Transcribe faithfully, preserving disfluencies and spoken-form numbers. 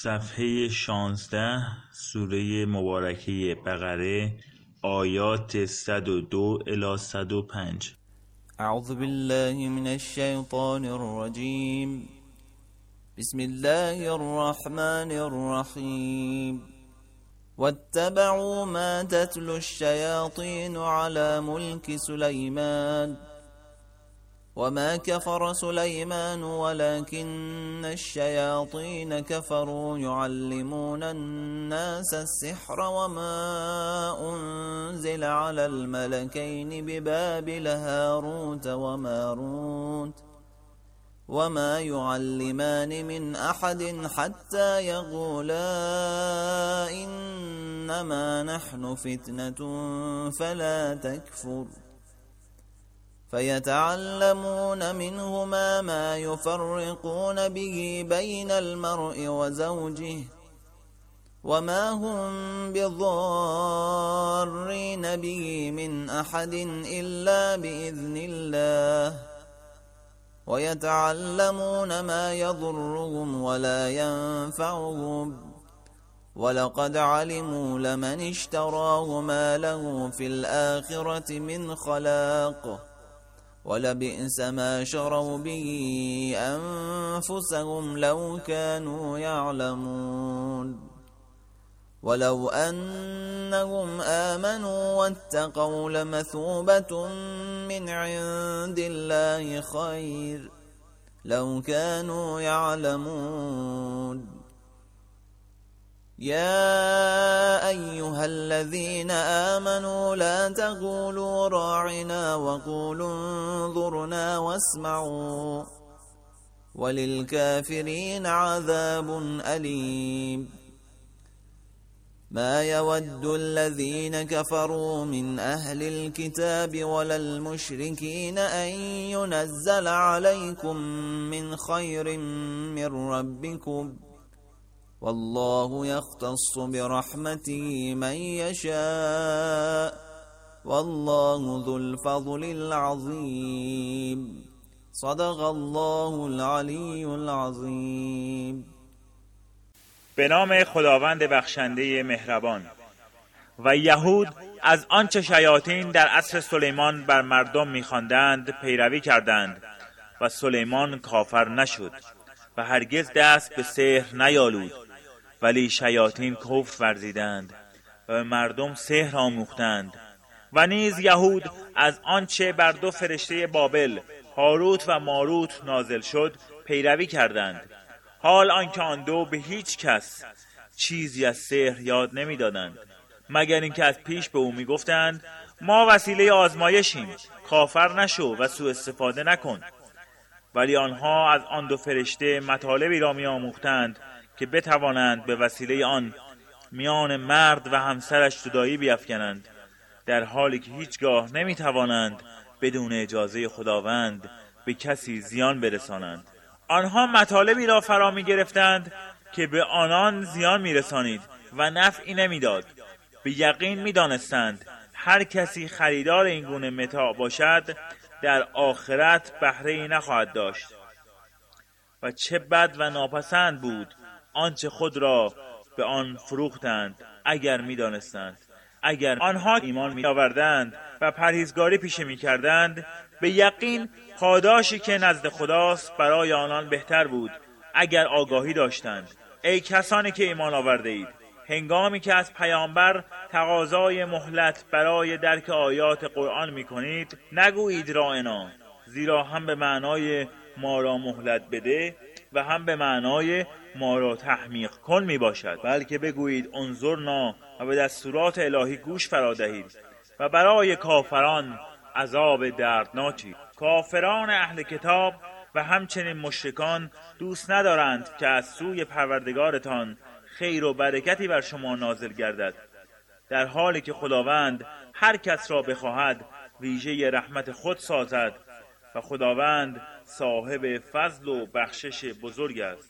صفحه شانزده سوره مبارکه بقره آیات صد و دو الی صد و پنج. اعوذ بالله من الشیطان الرجیم. بسم الله الرحمن الرحیم. واتبعوا ما تتلو الشياطين على ملك سليمان وما كفر سليمان ولكن الشياطين كفروا يعلمون الناس السحر وما أنزل على الملكين ببابل هاروت وماروت وما يعلمان من أحد حتى يقولا إنما نحن فتنة فلا تكفر فيتعلمون منهما ما يفرقون به بين المرء وزوجه وما هم بضارين به من أحد إلا بإذن الله ويتعلمون ما يضرهم ولا ينفعهم ولقد علموا لمن اشتراه ما له في الآخرة من خلاق ولبئس ما شروا به أنفسهم لو كانوا يعلمون ولو أنهم آمنوا واتقوا لمثوبة من عند الله خير لو كانوا يعلمون. يا أيها الذين آمنوا لا تقولوا راعنا وقولوا انظرنا واسمعوا وللكافرين عذاب أليم. ما يود الذين كفروا من أهل الكتاب ولا المشركين أن ينزل عليكم من خير من ربكم والله يختص برحمته من يشاء والله ذو الفضل العظيم. صدق الله العلی العظیم. به نام خداوند بخشنده مهربان. و یهود از آنچه شیاطین در عصر سلیمان بر مردم می‌خواندند پیروی کردند و سلیمان کافر نشد و هرگز دست به سحر نیالود، ولی شیاطین کفر ورزیدند و به مردم سحر آموختند. و نیز یهود از آنچه بر دو فرشته بابل هاروت و ماروت نازل شد پیروی کردند، حال آنکه آن دو به هیچ کس چیزی از سحر یاد نمی‌دادند مگر اینکه از پیش به او می‌گفتند ما وسیله آزمایشیم، کافر نشو و سوء استفاده نکن. ولی آنها از آن دو فرشته مطالبی را می‌آموختند که بتوانند به وسیله آن میان مرد و همسرش جدایی بیفکنند، در حالی که هیچگاه نمی‌توانند بدون اجازه خداوند به کسی زیان برسانند. آنها مطالبی را فرا می‌گرفتند که به آنان زیان می‌رسانید و نفعی نمی‌داد. به یقین می‌دانستند هر کسی خریدار این گونه متاع باشد در آخرت بهره‌ای نخواهد داشت. و چه بد و ناپسند بود آنچه خود را به آن فروختند اگر می‌دانستند. اگر آنها ایمان می‌آوردند و پرهیزگاری پیشه می‌کردند، به یقین پاداشی که نزد خداست برای آنان بهتر بود اگر آگاهی داشتند. ای کسانی که ایمان آورده اید، هنگامی که از پیامبر تقاضای مهلت برای درک آیات قرآن می‌کنید، نگویید راعنا، زیرا هم به معنای ما را مهلت بده و هم به معنای ما را تحمیق کن می باشد، بلکه بگویید انظرنا و به دستورات الهی گوش فرا دهید و برای کافران عذاب دردناکی. کافران اهل کتاب و همچنین مشرکان دوست ندارند که از سوی پروردگارتان خیر و برکتی بر شما نازل گردد، در حالی که خداوند هر کس را بخواهد ویژه رحمت خود سازد و خداوند صاحب فضل و بخشش بزرگ است.